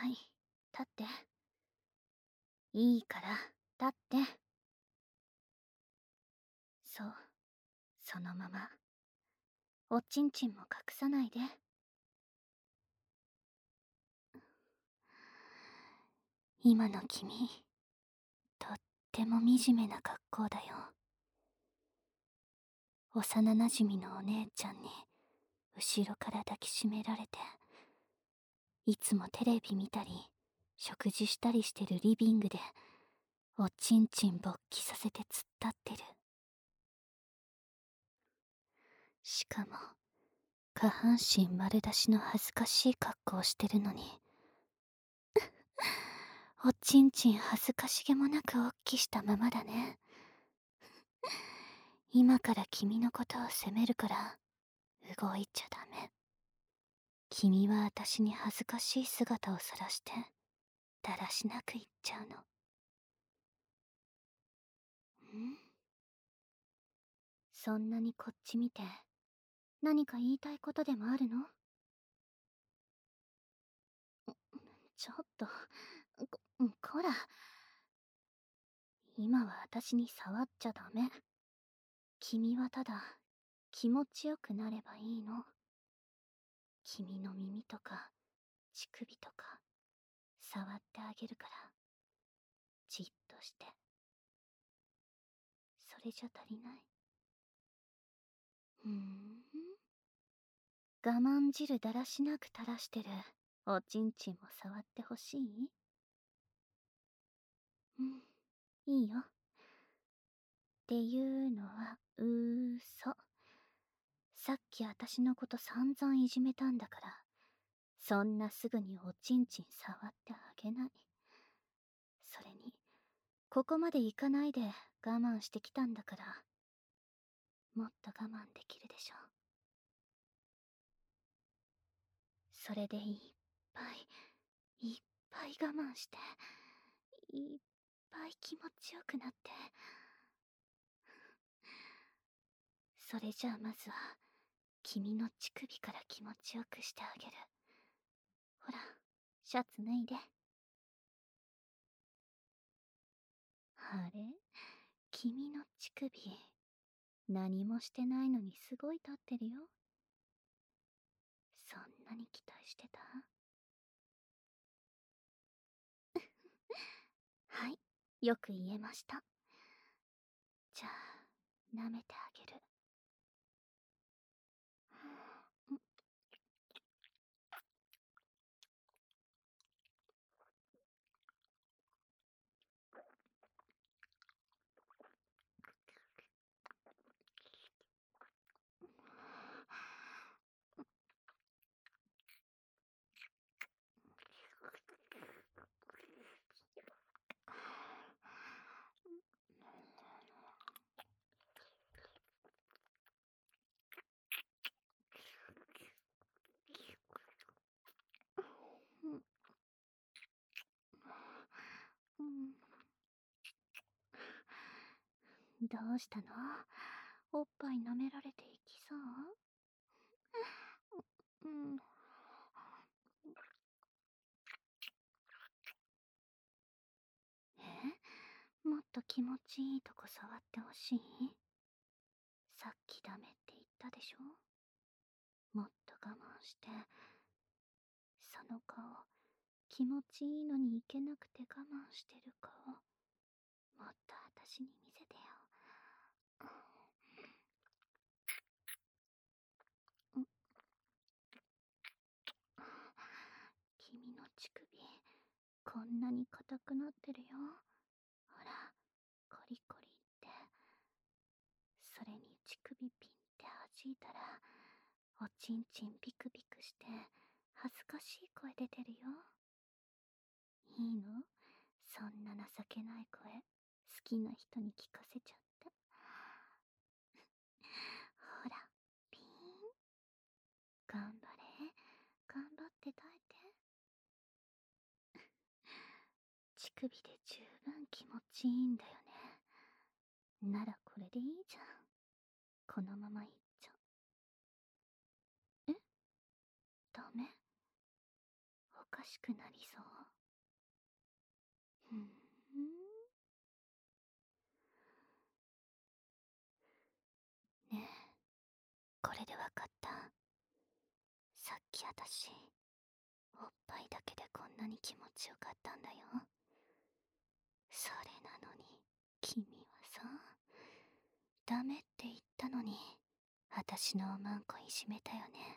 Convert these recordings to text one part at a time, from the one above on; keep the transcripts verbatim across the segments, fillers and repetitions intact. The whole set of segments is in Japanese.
はい、立って。いいから立って。そう、そのまま。おちんちんも隠さないで。今の君、とっても惨めな格好だよ。幼なじみのお姉ちゃんに後ろから抱きしめられて、いつもテレビ見たり食事したりしてるリビングでおちんちん勃起させて突っ立ってる。しかも下半身丸出しの恥ずかしい格好をしてるのにおちんちん恥ずかしげもなくおっきしたままだね。今から君のことを責めるから動いちゃダメ。君は私に恥ずかしい姿を晒してだらしなく言っちゃうの。ん？そんなにこっち見て何か言いたいことでもあるの？ちょっと、こ、こら。今は私に触っちゃダメ。君はただ気持ちよくなればいいの。君の耳とか乳首とか触ってあげるから、じっとして。それじゃ足りない？ふーん。我慢汁だらしなく垂らしてるおちんちんも触ってほしい？うん、いいよ。っていうのはうーそ。さっき私のこと散々いじめたんだから、そんなすぐにおちんちん触ってあげない。それにここまでいかないで我慢してきたんだから、もっと我慢できるでしょ。それでいっぱいいっぱい我慢して、いっぱい気持ちよくなって。それじゃあまずは君の乳首から気持ちよくしてあげる。ほら、シャツ脱いで。あれ、君の乳首何もしてないのにすごい立ってるよ。そんなに期待してた？はい、よく言えました。じゃあ舐めてあげる。うん、どうしたの？おっぱい舐められていきそう？うん。え？もっと気持ちいいとこ触ってほしい？さっきダメって言ったでしょ？もっと我慢して。その顔、気持ちいいのにいけなくて我慢してる顔、もっと私に見せてよ。うん、君の乳首、こんなに硬くなってるよ。ほら、コリコリって。それに乳首ピンって弾いたら、おちんちんピクピクして恥ずかしい声出てるよ。いいの？そんな情けない声好きな人に聞かせちゃって。ほら、ピーン。頑張れ、頑張って耐えて。乳首で十分気持ちいいんだよね。ならこれでいいじゃん。このままいっちゃ。え？ダメ？ かしくなりそう。ふん。ねえ、これでわかった？さっきあたし、おっぱいだけでこんなに気持ちよかったんだよ。それなのに、君はさ、ダメって言ったのに、あたしのおまんこいじめたよね。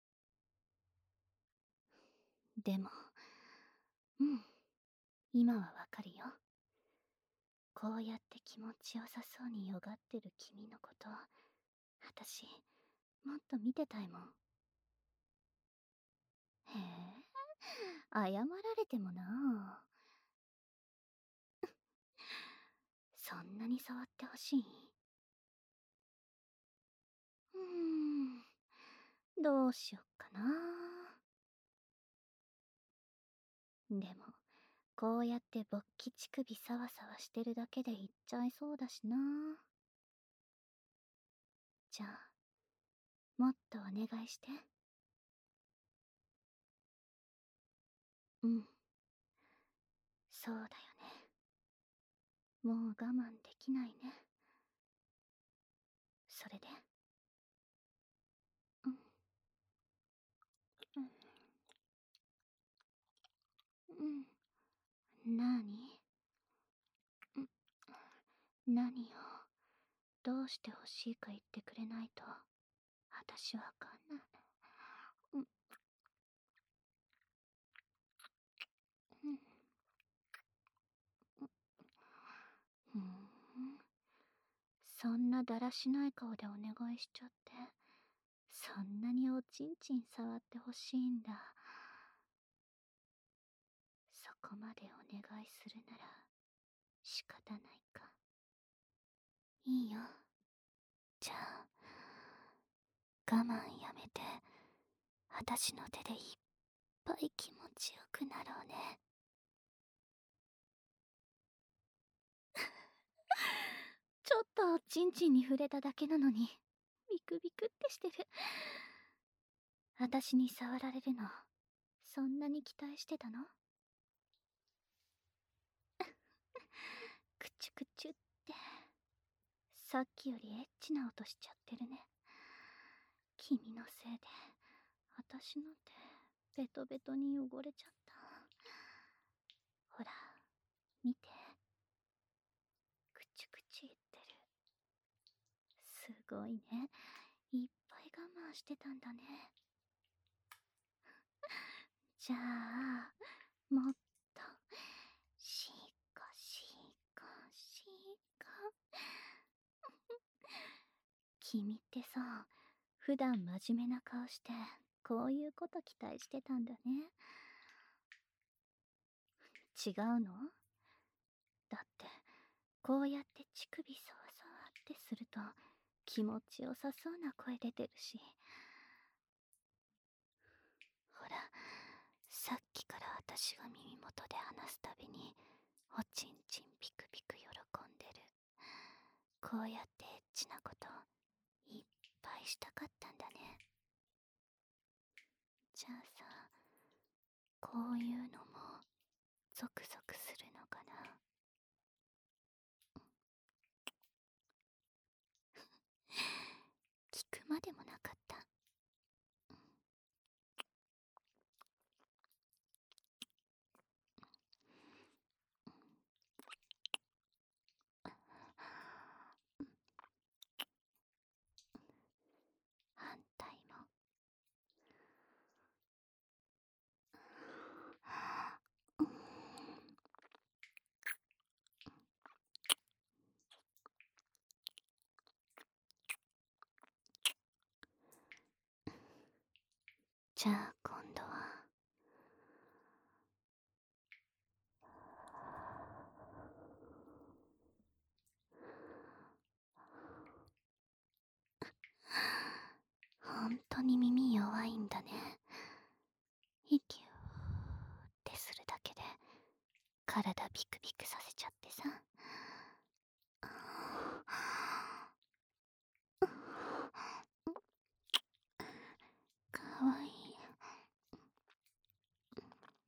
でも、うん、今はわかるよ。こうやって気持ちよさそうによがってる君のこと、あたし、もっと見てたいもん。へえ、謝られてもなあ。そんなに触ってほしい？うーん、どうしよっかな。でも、こうやって勃起乳首サワサワしてるだけで言っちゃいそうだしな。じゃあ、もっとお願いして。うん。そうだよね。もう我慢できないね。それで。うん。うん。うん。なに？ん、何よ。どうして欲しいか言ってくれないと、あたしわかんない。うん。うん。ふん。そんなだらしない顔でお願いしちゃって、そんなにおちんちん触ってほしいんだ。そこまでお願いするなら仕方ないか。いいよ。じゃあ、我慢やめて、あたしの手でいっぱい気持ちよくなろうね。ちょっとおちんちんに触れただけなのに、ビクビクってしてる。あたしに触られるの、そんなに期待してたの？くちゅくちゅって、さっきよりエッチな音しちゃってるね。君のせいで、あたしの手、ベトベトに汚れちゃった。ほら、見て。くちゅくちゅ言ってる。すごいね。いっぱい我慢してたんだね。じゃあ、もっと、しこしこしこ。君ってさ、普段真面目な顔して、こういうこと期待してたんだね。違うの？だって、こうやって乳首そわそわってすると、気持ちよさそうな声出てるし。ほら、さっきから私が耳元で話すたびに、おちんちんピクピク喜んでる。こうやってエッチなこといっぱいしたかったんだね。じゃあさ、こういうのもゾクゾクするのかな。聞くまでもなかった。反対も。じゃあ今度は本当に耳弱いんだね。息をってするだけで体ビクビクさせちゃってさ。かわいい。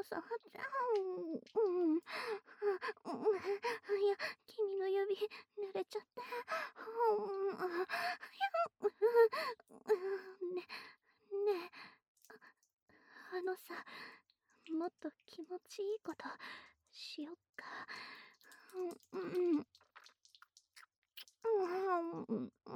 さ、うん、うん、いや、君の指、濡れちゃって、うん、ね、ねえ、あのさ、もっと気持ちいいことしよっか。うん、うん、うん、うん、うん、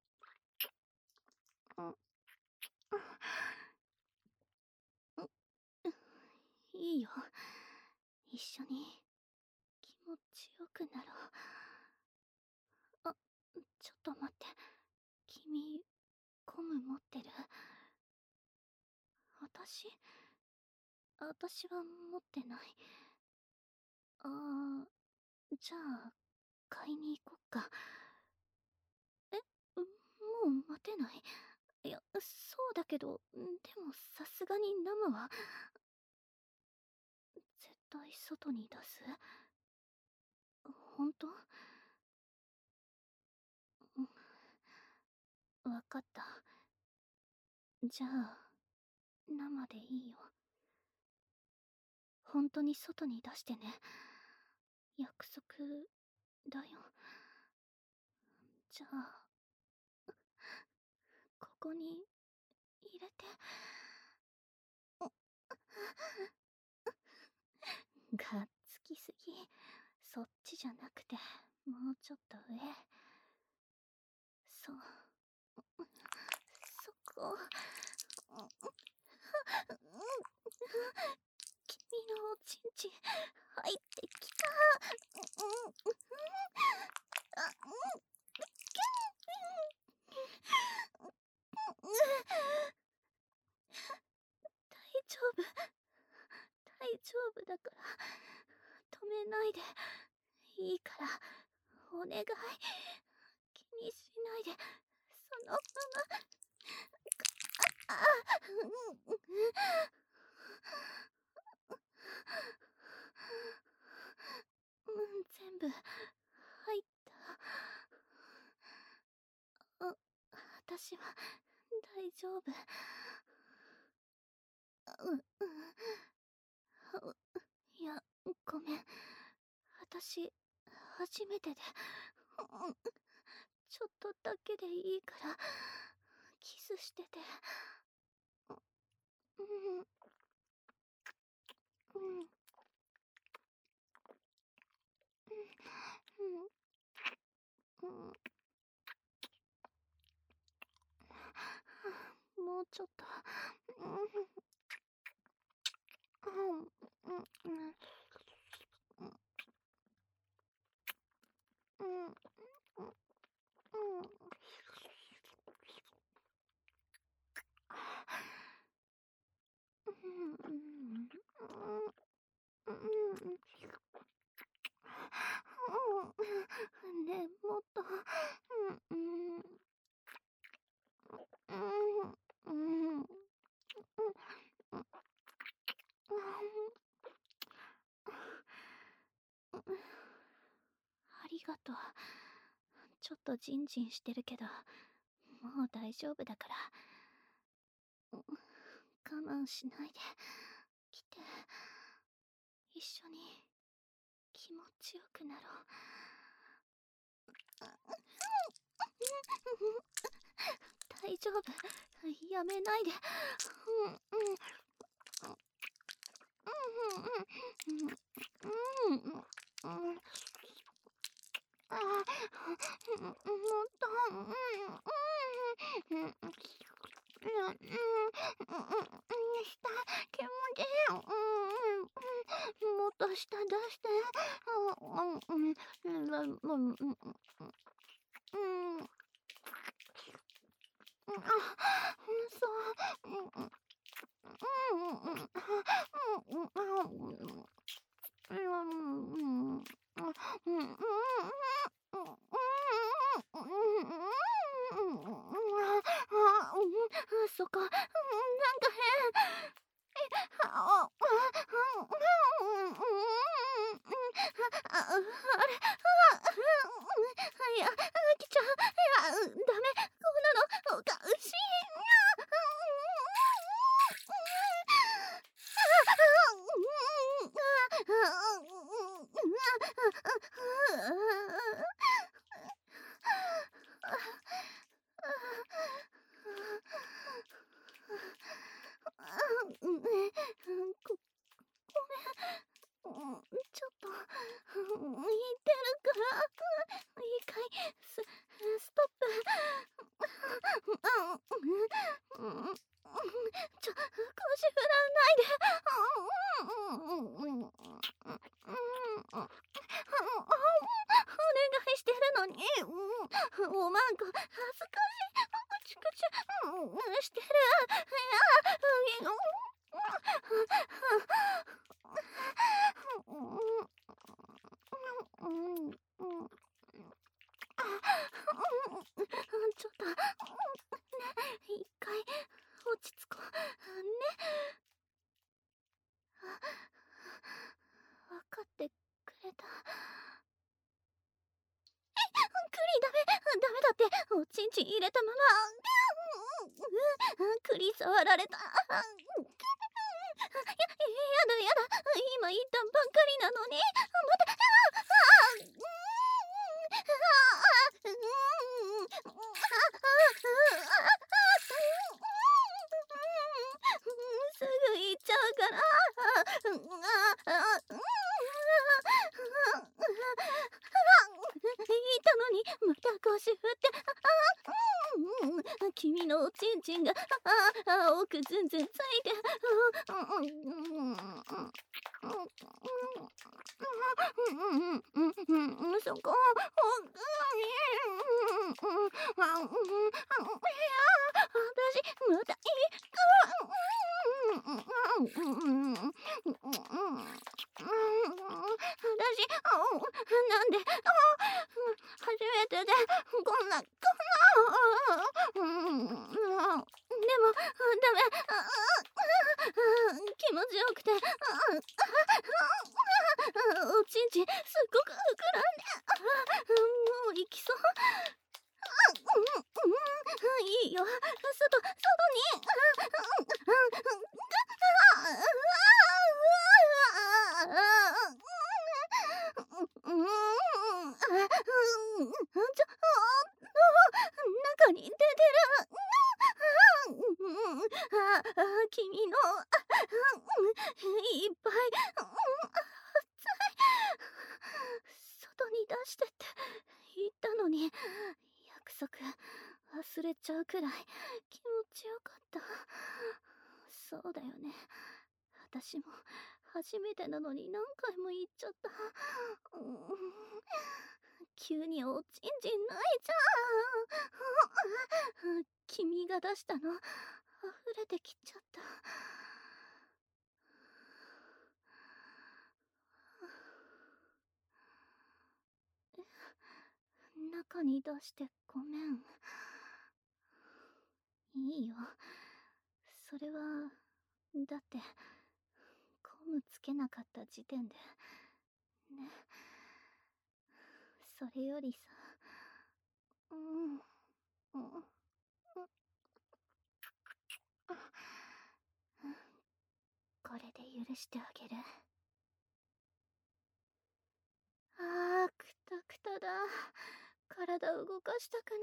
いいよ。一緒に気持ちよくなろう。あ、ちょっと待って。君、ゴム持ってる？私私は持ってない。あー、じゃあ、買いに行こっか。え、もう待てない？いや、そうだけど、でもさすがに生は、絶対外に出す？本当？うん、わかった。じゃあ、生でいいよ。本当に外に出してね。約束だよ。じゃあ、ここに入れて。がっつきすぎ。そっちじゃなくて、もうちょっと上。そう。そこ。君のおちんちん入ってきた。あ、大丈夫、大丈夫だから。止めないでいいから、お願い。気にしないで、そのまま。あ、うん、うん、全部入った。あ、私は大丈夫。う、うん、いや、ごめん。私、初めてで、うん、ちょっとだけでいいから、キスしてて。うん、うん、うん、うん、もうちょっと。うん、うん、うん、うん、うん、うん、うん、うん、ねえ、もっと。うん、うん、うん、うん、うん、ありがとう。ちょっとジンジンしてるけど、もう大丈夫だから。我慢しないで。来て。一緒に気持ちよくなろう。大丈夫。やめないで。うん、うん、うん、うん、うん、うん、うん、うん、あ、もっと、うん、うん、うん、うん、うん、うん、下、気持ちいい。うん、うん、もっと下出して。うん、うん、うん、うん、うん、うん、うん、うん、あ、そう、うん、うん、うん、うん、うん、うん、うん、うん、そこ、なんか変。あ、あ、あ、あれ、いや、きちゃん、いや、ダメ、こんなの、おかしい。 うん、こごめん。うん、ちょっと、うん、言ってるから、いいかい、スストップ。うん、うん、ちょ、腰振らないで。お願いしてるのに、おまんこ恥ずかしい。チクチュしてる。いや、ちょっと、ね、一回落ち着こう。ね。わかってくれた。クリダメ、ダメだって、おちんちん入れたまま。栗触られた。や、やだやだ、今言ったばっかりなのに。また、すぐ行っちゃうから。言ったのにまた腰振って。君のおちんちんが青くずんずんついて。そこ私またい私なんで初めてでこんなこんなでもダメ気持ちよくておちんちんすっごく膨らんでもう行きそう。いいよ、外外に。ちょ中に出てる。君のいっぱい外に出してって言ったのに、約束忘れちゃうくらい気持ちよかった。そうだよね、私も初めてなのに何回も言っちゃった。急におちんちん泣いちゃう。君が出したの溢れてきちゃった。中に出してごめん。いいよ、それはだってコムつけなかった時点でね。それよりさ、うん、うん、これで許してあげる。あー、くたくただ。体動かしたくない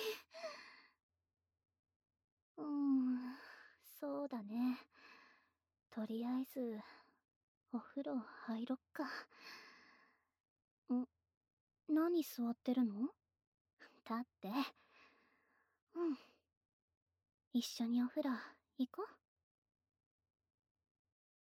。うーん、そうだね。とりあえずお風呂入ろっか。ん、何座ってるの？立って。うん、一緒にお風呂行こう。